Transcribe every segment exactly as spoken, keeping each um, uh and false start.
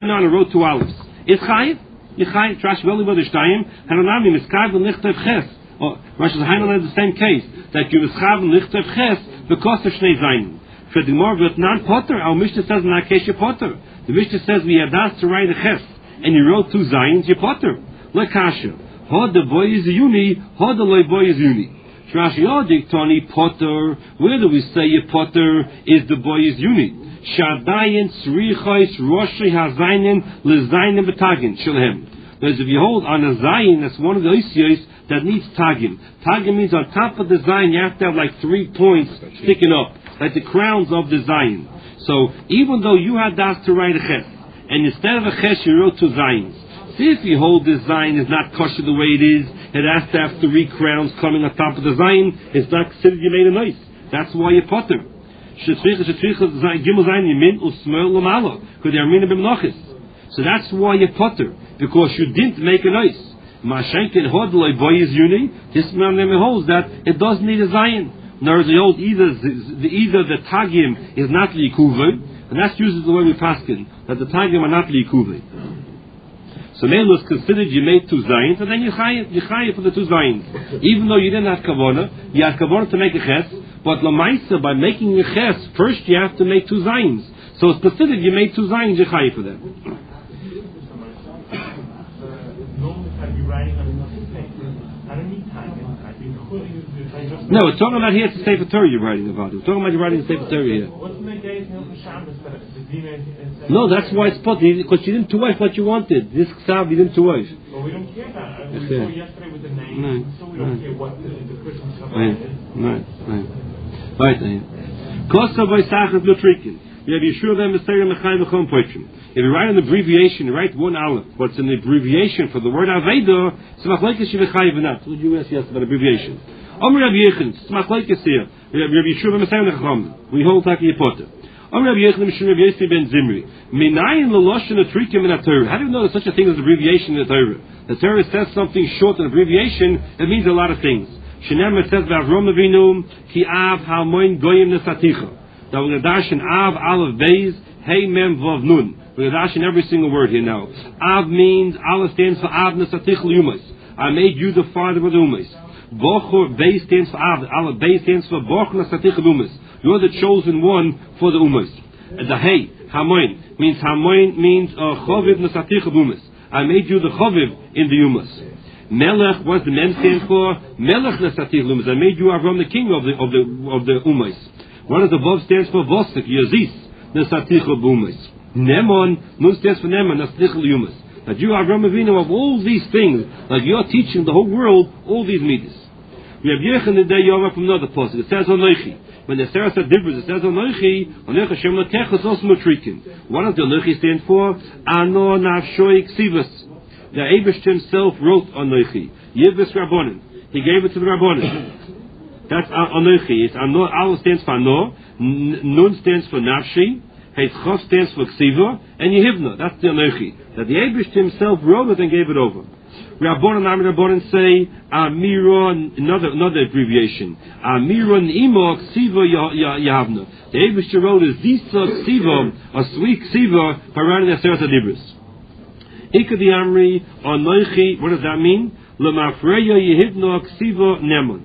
on a road to olives. Is chayiv? You chayiv trash veli v'dishtayim. Hananami miskav v'nichtav ches. Oh, Rosh Hashanah is the same case that you miskav v'nichtav ches because of shnei zayin. For the more with non potter, our Mishnah says in that case you potter. The Mishnah says we had asked to write a ches and you wrote two zayins, you potter. Lekasha. Hod the boy is uni. Hod the loy boy is uni. Trash yodik toni potter. Where do we say you potter is the boy is uni? Shadayin Srichais Roshi Hazainin Lezainin Betagin Shilhem. Because if you hold on a zayin, that's one of the issues that needs tagim. Tagim means on top of the zayin you have to have like three points sticking up, like the crowns of the zayin. So even though you had asked to write a ches, and instead of a ches you wrote two zayins. See if you hold this zayin is not kosher the way it is, it has to have three crowns coming on top of the zayin, it's not considered you made a nice. That's why you potter. So that's why you potter, because you didn't make a nice. This man holds that it doesn't need a zayin. Nor the old either the either the tagim is not liikuve, and that's usually the way we paskin that the tagim are not liikuve. So man was considered you made two zayins, and then you chayiv you chayiv for the two zayins, even though you didn't have kavana, you had kavana to make a ches. But lamaisa, by making a ches, first you have to make two zayins. So it's considered you made two zayins, you chayiv for them. No, it's talking about here it's a Sefer Torah you're writing about. We're talking about you writing a Sefer Torah here. No, that's why it's put, because you didn't tuwife what you wanted. This ksav you didn't tuwife. Well, we don't care about it. We saw yesterday with the name, no, so we don't no. care what the, the Christmas cover right. is. Right, right. Right, right. Kosta by Sachet Lutrikin. You have Yeshua then Messiah Mechai Mechon Poitrim. If you write an abbreviation, you write one aleph. What's an abbreviation for the word Aveda? It's Machlekes Shivachai V'nat. What did you ask yesterday about abbreviation? Om Rabbi Yechon. It's Machlekes here. Rabbi Yeshua Messiah Mechon. We hold Taki Yepoter. Om Rabbi Yechon Mishum Rabbi Yossi Ben Zimri. Minayin L'Loshen Atrikim in a Torah. How do you know there's such a thing as abbreviation in the Torah? The Torah says something short, an abbreviation, it means a lot of things. Shenem says Avram Avinu Ki Av Hamoin Goyim Nesaticha. That we're going to dash in Av Aleph Beis Hey Mem Vav Nun. We're going to dash in every single word here now. Av means Aleph stands for Av Nesaticha Umas. I made you the father of the Umas. Bochor Beis stands for Av. Aleph Beis stands for Bochor Nesaticha Umas. You're the chosen one for the Umas. The Hey Hamoin means Hamoin means Choviv Nesaticha Umas. I made you the Choviv in the Umas. Melech, what does the Mem stand for? Melech Nesatich Lumas. I made you Avram the king of the of the of the Umas. What does the Vav stands for? Vosik Yazis Nesatich Umas. Nemon, Nun stands for Nemon Nesatich Umas. That you Avram Avinu of all these things, like you're teaching the whole world all these midas. We have Yechon the day Yoma from another post. It says Onoichi. When the Sarah said difference, it says Onoichi. Onoich Hashem Lekech is also Motrikin. What does the Onoichi stand for? Ano Navshoi Ksivas. The Eibush himself wrote Anoichi. Yivus Rabbonin. He gave it to the Rabbonin. That's Anoichi. It's Ano. Al stands for Ano. Nun stands for Nafshi. Heitzchof stands for Ksiva. And Yehivna. That's the Anoichi. That the Eibush himself wrote it and gave it over. Rabbonin, Ami Rabbonin say Amira. Another another abbreviation. Amira Imo Ksiva Yahavna. The Eibush wrote is Zisa Ksiva, a sweet Ksiva, Paranin Aseret Adibris. Ikadi Amri Anoichi, what does that mean? Lemafreya Yehivno Ksiva Nemon.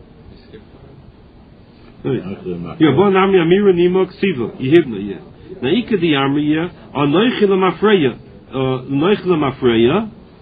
Yeah, bon Amri Amira Nemo Ksiva Yehivno. Yeah. Now Ikadi Amri Anoichi Lemafreya, Anoichi Lemafreya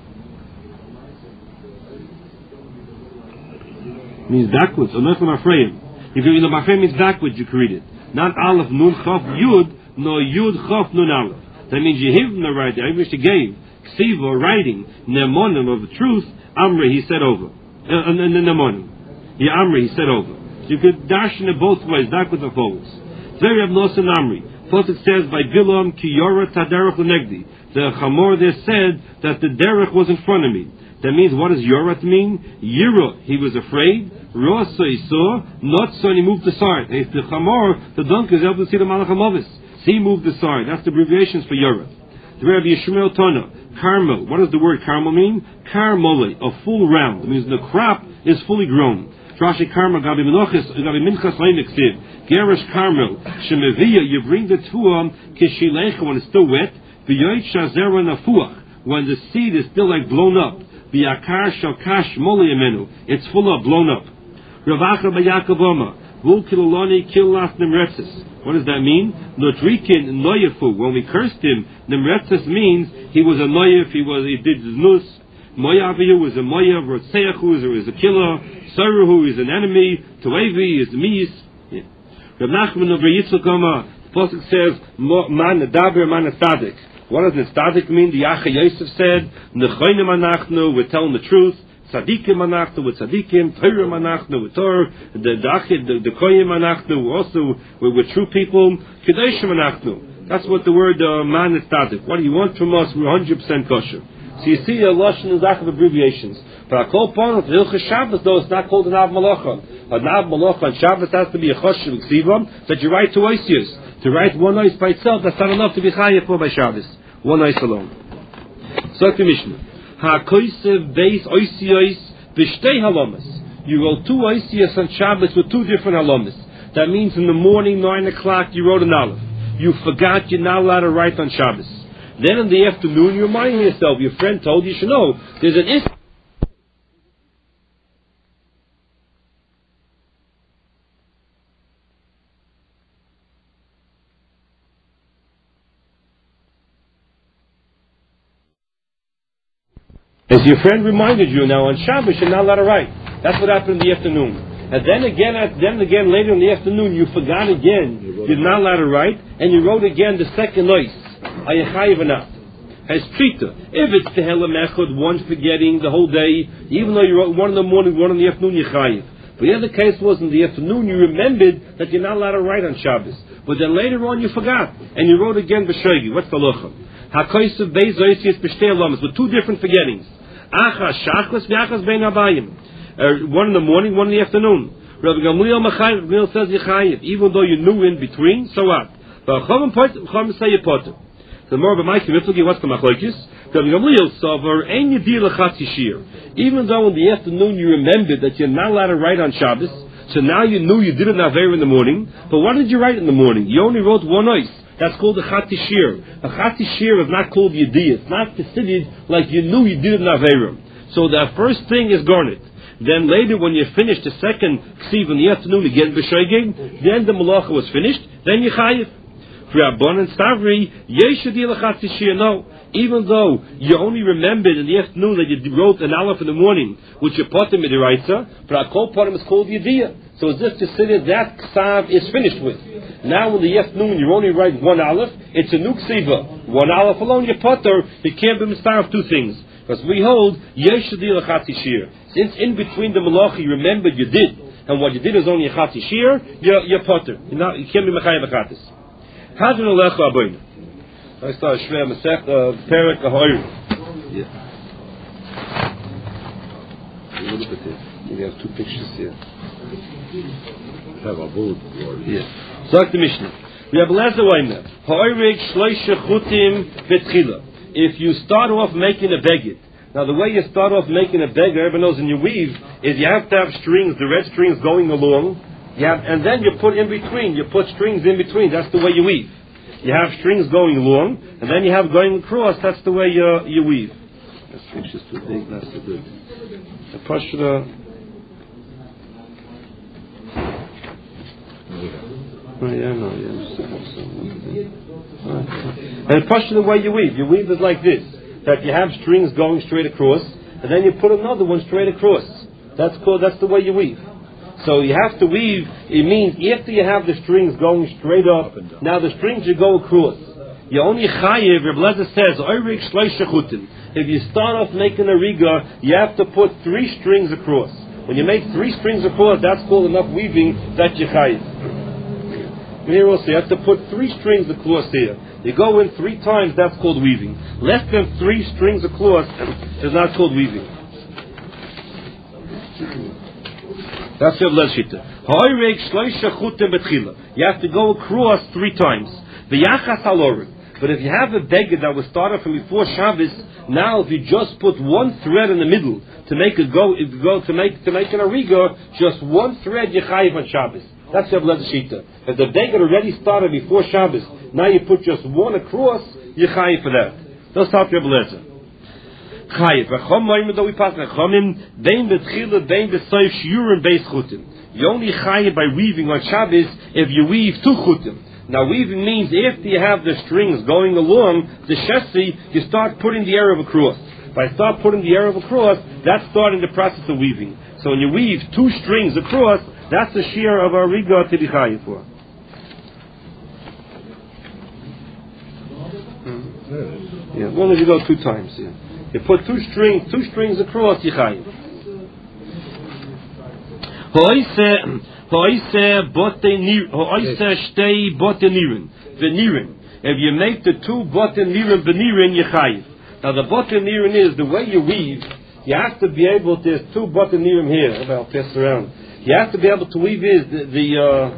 means backwards. Anoichi Lemafreya. If you Lemafreya means backwards, you can read it. Not Aleph Nun Chof Yud, no Yud Chof Nun Aleph. That means Yehivno right there. I wish he gave. Ksiva, writing, Nemonim of the truth, Amri, he said over. Uh, and Nemonim. Yeah, Amri, he said over. So you could dash in it both ways, backwards and forwards. Very Abnosan Amri. Plus it says by Bilam, Kiyora Taderech Lenegdi. The Chamor there said that the Derech was in front of me. That means, what does Yorat mean? Yira, he was afraid. Rosa, he saw. Not so, and he moved aside. And the Chamor, the donkey, is able to see the Malach HaMavis. So he moved aside. That's the abbreviations for Yorat. The Rabbi Yishmael Tona. Carmel. What does the word carmel mean? Carmole, a full round. It means the crop is fully grown. Rashi Carmel, Gabi Menochis, Gabi Minchas Leiniksiv. Gerish Carmel. Shemevia, you bring the tuam, Kishilecha, when it's still wet. When the seed is still like blown up, it's full of blown up. What does that mean? When we cursed him, Nimretzes means he was a noyef, he was he did znus. Moyavihu was a moyav, Rotseachu is a killer, Saruhu is an enemy, Tuevi is mis. Rav Nachman of Yitzchak Omer, the pasuk says, Man Daber Man Tzadik. What does Tzadik mean? The Acha Yosef said, Nechoinim Anachnu, we're telling the truth. Tzadikim Anachnu with Tzadikim, Torah Anachnu with Torah, the Dachid, the Koyim Anachnu, also we're, we're true people. Kedoshim Anachnu. That's what the word uh, Man is Tzadik. What do you want from us? We're one hundred percent kosher. So you see a Lashon and Zach of abbreviations. But I call upon it, the Hilchas Shabbos, though, it's not called an Av Malacha. An Av Malacha on Shabbos has to be a Choshev Ksivam, that you write two oisius. To write one ois by itself, that's not enough to be Chayev for by Shabbos. One ois alone. So the Mishnah. Ha-koisev beis oisios v'shtei halamas. You wrote two oisius on Shabbos with two different halamas. That means in the morning, nine o'clock, you wrote an Aleph. You forgot you're not allowed to write on Shabbos. Then in the afternoon, you're reminding yourself, your friend told you, you should know, there's an issue. As your friend reminded you, now on Shabbos, you're not allowed to write. That's what happened in the afternoon. And then again, at, then again, later in the afternoon, you forgot again, you're not allowed to write, and you wrote again the second noise. Ayachayiv enough. As Trita. If it's the Tehillah Echad, one forgetting the whole day, even though you wrote one in the morning, one in the afternoon, you're chayiv. But the other case was in the afternoon, you remembered that you're not allowed to write on Shabbos. But then later on, you forgot. And you wrote again B'shogi. What's the locha? HaKoisav Beis Oisius B'shtei Alamas, with two different forgettings. Achas Shachlas V'achas Bein Abayim. One in the morning, one in the afternoon. Rabbi Gamliel Machayev, Gamliel says you're chayiv. Even though you knew in between, so what? But Chachamim say you're potter. The more of my community, what's the machlokes? Even though in the afternoon you remembered that you're not allowed to write on Shabbos, so now you knew you did an aver in the morning, but what did you write in the morning? You only wrote one ois. That's called a chati shir. A chati shir is not called yediyah. It's not considered like you knew you did an aver. So the first thing is garnet. Then later when you finish the second ksiv in the afternoon again b'shoigeg, then the malacha was finished, then you chayiv. Rabban and Stavri, no. Even though you only remembered in the afternoon that you wrote an Aleph in the morning, which you put in Midiraitza, but our kol parim is called Yediyah. So it's just considered that Ksav is finished with. Now in the afternoon you only write one Aleph, it's a new Ksiva. One Aleph alone, you putter, you can't be mistar of two things. Because we hold, Yeshadi Lachati Shir. Since in between the Malachi you remembered you did, and what you did is only a Chati Shir, you're, you're putter. You can't be Mechayim Achatis. Hadron Alecha Aboyna. I start Shver Masech Perek Ahoyr. Yeah. Look at this. We have two pictures here. Have a board. Yeah. So the Mishnah. We have Lezer Oimna. Ha'oyrig Shloisha Chutim Betchila. If you start off making a beged. Now the way you start off making a beged, everyone knows in your weave, is you have to have strings, the red strings going along. You have, and then you put in between, you put strings in between, that's the way you weave. You have strings going along, and then you have going across, that's the way you, you weave. This picture's too big, that's too good. The Pashra. Oh, yeah, no, yeah. And the Pashra, the way you weave, you weave is like this, that you have strings going straight across, and then you put another one straight across. That's called, that's the way you weave. So you have to weave, it means after you have the strings going straight up, up now the strings you go across. You only chayiv, Reb Lezer says, Oyrik Shloisha Chutim. If you start off making a riga, you have to put three strings across. When you make three strings across, that's called enough weaving that you chayiv. Here also, you have to put three strings across here. You go in three times, that's called weaving. Less than three strings across is not called weaving. That's your Leshita. You have to go across three times. But if you have a beggar that was started from before Shabbos, now if you just put one thread in the middle to make it go, if you go to make to make an ariga, just one thread you chayiv on Shabbos. That's your Leshita. If the beggar already started before Shabbos, now you put just one across, you're chayiv for that. That's how Rebbe Lezer. Chayiv. V'chom loyim do we pass v'chomim bein b'tchila bein b'soif shiurim beis chutim. You only chayiv by weaving on Shabbos if you weave two chutim. Now weaving means after you have the strings going along the shesi, you start putting the Erev across. By start putting the Erev across, that's starting the process of weaving. So when you weave two strings across, that's the shear of our riga to be chayiv for. Yeah, as long as you go two times. Yeah. You put two strings, two strings across, you chayiv. Hoise bote nir, hoise shtei bote nirin, v'nirin. If you make the two bote nirin v'nirin, you chayiv. Now the bote nirin is the way you weave. You have to be able to. There's two bote nirin here. I'll pass around. You have to be able to weave is the. the uh,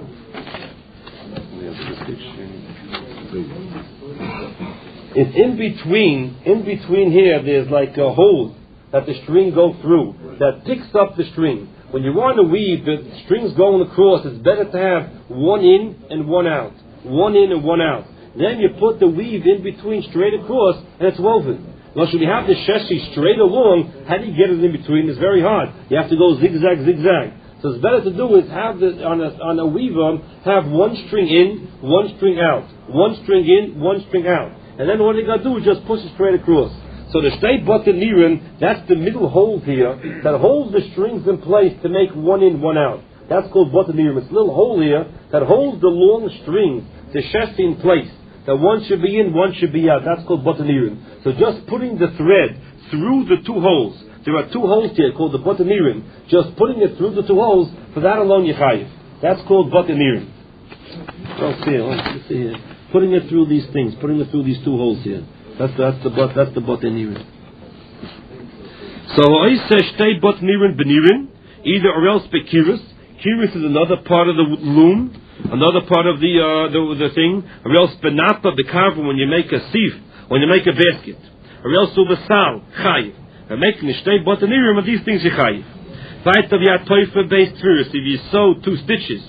It's in between, in between here, there's like a hole that the string go through that picks up the string. When you want to weave, the strings going across, it's better to have one in and one out. One in and one out. Then you put the weave in between straight across, and it's woven. Well, should you have the sheshi straight along, how do you get it in between? It's very hard. You have to go zigzag, zigzag. So it's better to do is have the, on a, on a weaver, have one string in, one string out. One string in, one string out. And then what you got to do is just push it straight across. So the shtei bote nirin, that's the middle hole here that holds the strings in place to make one in, one out. That's called bote nirin. It's a little hole here that holds the long strings, the shesi in place. That one should be in, one should be out. That's called bote nirin. So just putting the thread through the two holes. There are two holes here called the bote nirin. Just putting it through the two holes, for that alone you chayiv. That's called bote nirin. Let's see, let's see here. Putting it through these things, putting it through these two holes here. That's that's the bot. That's the bot nirin. So I say shtei bot nirin benirin, either or else bekiris. Kiris is another part of the loom, another part of the uh, the, the thing. Or else benapa bekarva when you make a sieve, when you make a basket. Or else ubasal chayiv. And making the shtei bot nirin, these things you chayiv. Vaytav yatoifa based first. If you sew two stitches.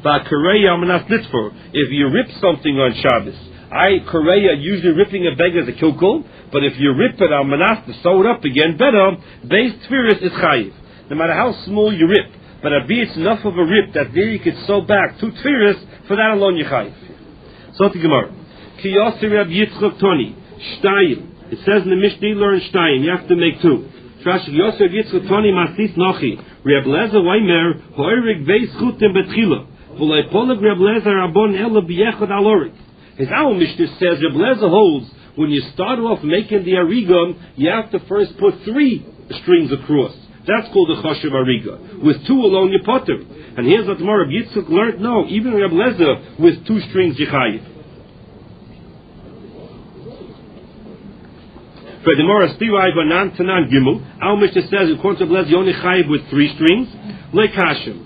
If you rip something on Shabbos, I Korea usually ripping a beg as a kilkul, but if you rip it on Manas to sew it up again better, base tfiris is chayiv. No matter how small you rip, but a it's enough of a rip that there you could sew back two tfiris, for that alone you chayiv. So the Gemara, Ki Yossi Reb Yitzchok Toni Shtayim. It says in the Mishnah you learn Shtayim. You have to make two. Trash Yossi Reb Yitzchok Toni Masis Nochi Reb Lezer Weimer Hoirig Beis Chutim Betchila. His our Mishnah says Reb Lezer holds when you start off making the arigam, you have to first put three strings across. That's called the choshev ariga. With two alone you potter. And here's what Reb Yitzchak learned. No, even Reb Lezer with two strings you chayiv. For the Gemara Stirai Banan Tanan Gimel, our Mishnah says according to Reb Lezer you only chayiv with three strings. Lekashim.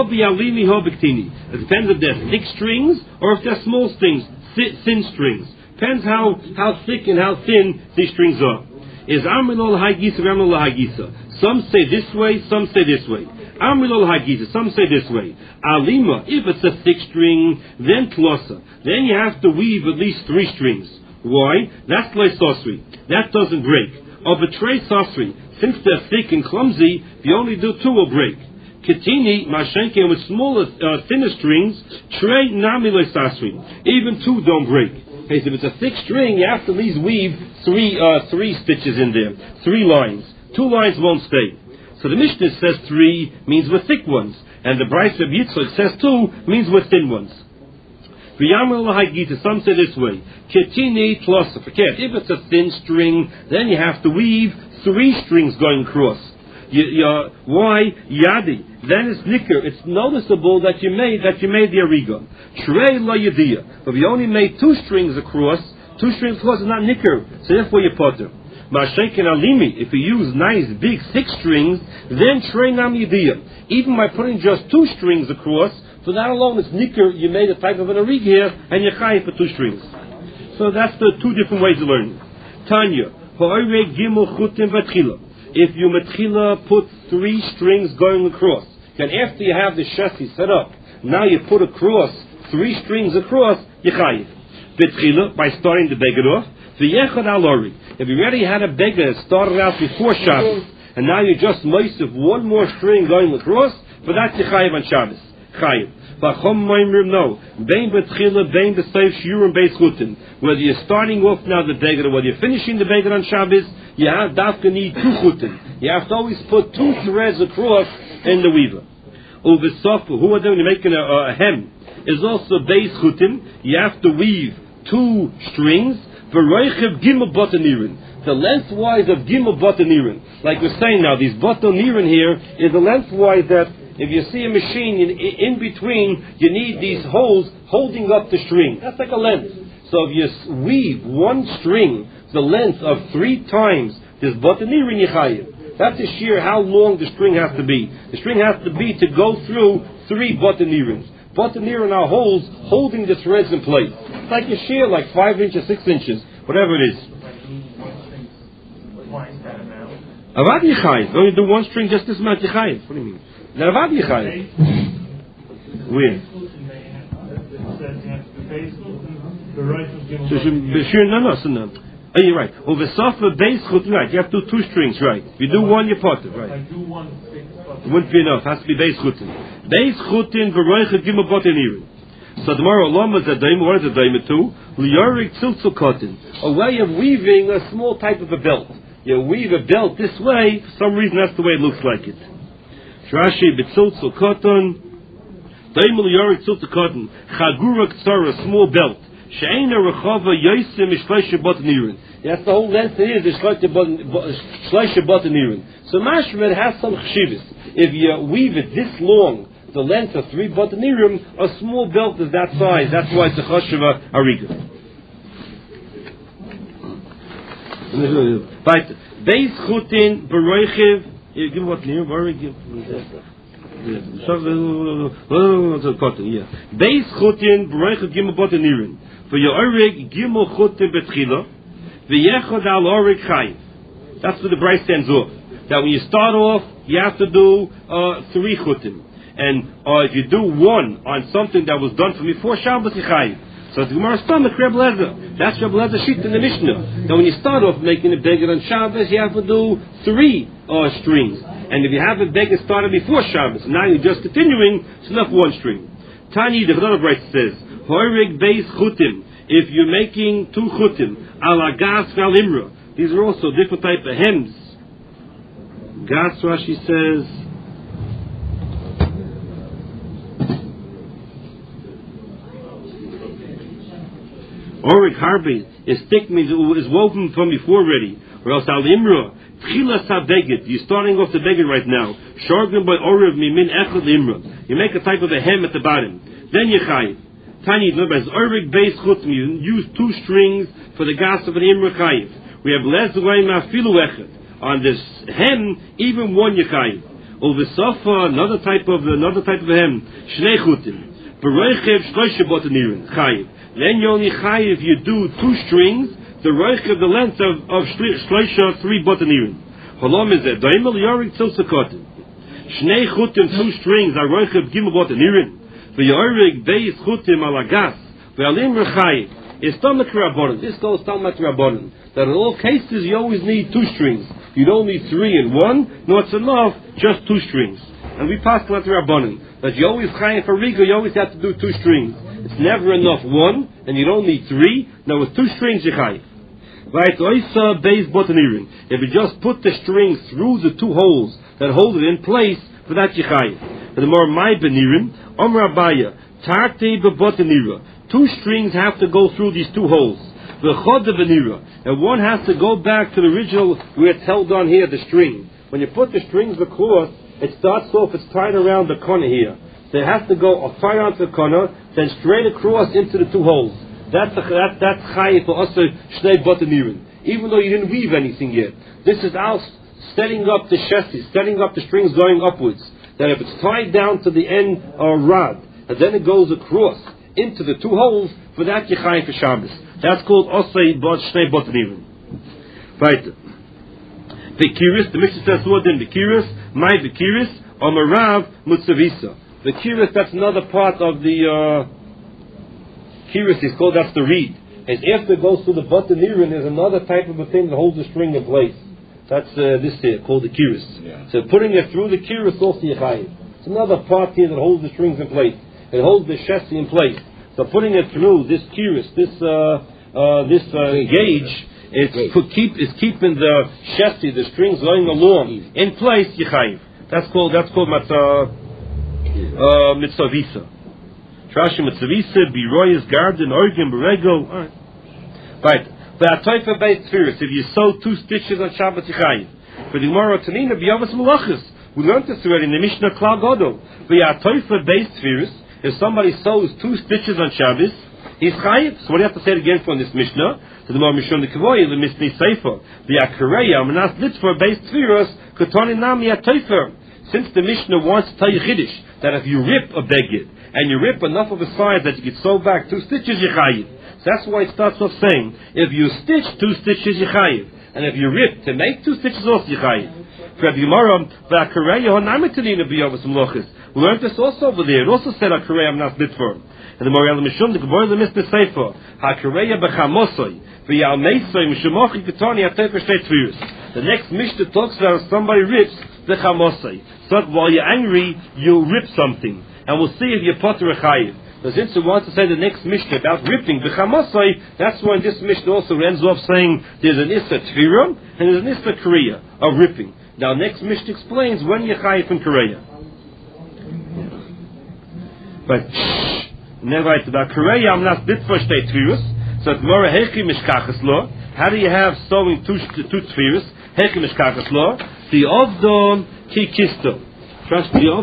It depends if they're thick strings or if they're small strings, thin strings. Depends how, how thick and how thin these strings are. Is Amrilol Hagisa or Amrilol Hagisa? Some say this way, some say this way. Amrilol Hagisa, some say this way. Alima, if it's a thick string, then Tlosa. Then you have to weave at least three strings. Why? That's like Sosri. That doesn't break. Of a tray Sosri, since they're thick and clumsy, if you only do two will break. Ketini, Mashenke, with smaller, uh, thinner strings, Trey Namile Sasri. Even two don't break. Okay, so if it's a thick string, you have to at least weave three, uh, three stitches in there. Three lines. Two lines won't stay. So the Mishnah says three means with thick ones. And the Bryce of Yitzchak says two means with thin ones. Some say this way. Ketini plus. If it's a thin string, then you have to weave three strings going across. You, you, why yadi? Then it's nicker. It's noticeable that you made that you made the ariga. Trey la yadia. But if you only made two strings across, two strings across is not nicker. So therefore you potter. Mashenken alimi. If you use nice big six strings, then trey nam yadia. Even by putting just two strings across, so that alone is nicker. You made a type of an ariga here, and you chayiv for two strings. So that's the two different ways of learning. Tanya. Ha'orei gimel chutim v'tchila. If you matchila put three strings going across, then after you have the chassis set up, now you put across three strings across, you chayiv. Betchila, by starting to beg it off, V'yechad al orig. If you already had a beggar that started out before Shabbos, and now you just moistif one more string going across, for that you chayiv on Shabbos. Chayiv. V'chom moimrim no. Bein betchila, bein b'seif shiurim beis chutin. Whether you're starting off now the beggar, or whether you're finishing the beggar on Shabbos, you have dafka need two chutin. You have to always put two threads across in the weaver. Uvesofu, who are doing, you're making a, a hem, is also beis chutin. You have to weave two strings. V'roichev gimel botanirin. The lengthwise of gimel botanirin. Like we're saying now, these botanirin here is the lengthwise that if you see a machine in, in between, you need these holes holding up the string. That's like a length. So if you weave one string the length of three times this botanirin yichayev. That's a shear how long the string has to be. The string has to be to go through three botanirins. Botanirin are holes holding the threads in place. It's like a shear, like five inches, six inches, whatever it is. Avad yichayev. When you do one string, just this amount yichayev. What do you mean? Now avad yichayev. Where? So sure, no, no, so no. Oh, you're right. Over sofa base chut, right? You have to do two strings, right? If you do one, you pot it, right? I do one. It wouldn't be enough. It has to be base chutin. Base chutin v'roichet gimel botanirin. So tomorrow, lama zadaim. What is a daim too? Liyorik tziltzul cotton. A way of weaving a small type of a belt. You weave a belt this way. For some reason, that's the way it looks like it. Shrashi b'tziltzul cotton. Daim liyorik tziltzul cotton. Chagura ktsara, small belt. She'ena rechava yosim ishleisha botanirin. That's the whole length it is. Ishleisha botanirin. So mashma has some chshivas. If you weave it this long, the length of three botanirim, a small belt is that size. That's why it's a choshev ariga. Right. Beis chutin beroichiv. Give me what near. Yeah. Beis chutin beroichiv gimel botanirim. For your orig gimel chutin betchila. V'yechod al orig chayiv. That's what the Bryce stands off. That when you start off, you have to do uh, three chutim. And uh, if you do one on something that was done from before Shabbos, you chayiv. So the Gemara stomach, Reb Lezer. That's Reb Lezer's sheet in the Mishnah. That when you start off making a beggar on Shabbos, you have to do three uh, strings. And if you have a beggar started before Shabbos, now you're just continuing, it's enough one string. Tani, the Gemara Bryce says, Hoirig beis chutim. If you're making two chutim, ala gas val imra. These are also different type of hems. Gas, Rashi says, Orik harbi is thick means it is woven from before already. Or else al imra, tchilas ha-beged. You're starting off the beged right now. Shargim by oriv mimin echad imra. You make a type of a hem at the bottom. Then you chayiv. Tani, remember, as orik beis chutim, you use two strings for the gas of an imra chayiv. We have les way mafilu echad. On this hem, even one yichayiv. Over sofa, another type of another type of hem, shnei chutim. Beroichev shloisha botanirin chayiv. Then you only chayiv you do two strings. The roichev the length of of shloisha three botanirin. Holom is it daimel yorik tzilzakotim. Shnei chutim two strings are roichev gimel botanirin. V'yorik beis chutim alagas v'alim rechayiv. It's tamak rabbanon. This goes tamak rabbanon. That in all cases you always need two strings. You don't need three and one. No, it's enough just two strings. And we pass like rabbanon that you always chayiv for riga. You always have to do two strings. It's never enough one, and you don't need three. Now with two strings you chayiv. Right? Oisa beis botanirin. If you just put the strings through the two holes that hold it in place, for that you chayiv. But the more my benirim, om rabaya tarte bebotanira. Two strings have to go through these two holes. V'chod benira, and one has to go back to the original where it's held on here, the string. When you put the strings across, it starts off, it's tied around the corner here. So it has to go tied onto the corner, then straight across into the two holes. That's that, that's chayiv for us shnei botanirin. Even though you didn't weave anything yet. This is our setting up the chassis, setting up the strings going upwards. That if it's tied down to the end or rod, and then it goes across into the two holes, for that you chayiv for Shabbos. That's called osei bot shnei botanirin. Right. Bekiris, the Mishnah says what then? Bekiris, my bekiris, omarav mutzavisa. The kiris, that's another part of the uh, kiris is called, that's the reed. is after it goes through the button nirin, there's another type of a thing that holds the string in place. That's uh, this here, called the kiris. Yeah. So putting it through the kiris also Yechayiv. It's another part here that holds the strings in place. It holds the chassis in place. So putting it through this kiris, this uh, uh, this uh, gauge, it's put, keep is keeping the chassis, the strings going along in place. Yechayiv. That's called that's called matzah uh, mitzvah. Trashi mitzvah biroyes garden organ berego. All right. Right. But a toifer based spheres, if you sew two stitches on Shabbat Yechayiv. For the Gemara Tanina biyavas malachas. We learned this already in the Mishnah Klal Gadol. But a toifer based spheres, if somebody sews two stitches on Shabbos, he's chayiv. So what do you have to say again from this Mishnah? To the Gemara Mishon the Kavoy, the Mishnah Sefer. The Akareya Manas Litzfor based spheres, Kotoni Nami a toifer. Since the Mishnah wants to tell you Chiddush that if you rip a beged and you rip enough of a size that you can sew back two stitches, you're chayiv. That's why it starts off saying, if you stitch two stitches, you chayiv. And if you rip to make two stitches, also you chayiv. For Rabbi Yamaram, we learned this also over there. It also said, HaKareya Mnas Litfor. And the Moriel Mishum, the Gebor the Mishnah Sefer, HaKareya B'chamosoy, V'yalmesoy, Mishumochi Ketoni, HaTefer Shtei Tvirus. The next Mishnah talks about if somebody rips the chamosoy. So while you're angry, you rip something. And we'll see if you're potter a chayiv. So since it wants to say the next Mishnah about ripping the chamasai, that's when this Mishnah also ends off saying there's an Issa Tfirum and there's an Issa Korea of ripping. Now next Mishnah explains when you're chayiv in Korea. But never write about Korea. I'm not bit for state Tfirus. So it's more Hechi Mishkachas law. How do you have sewing two two Tfirus? Hechi Mishkachas law. The Ovdon Ki Kisto. Trust the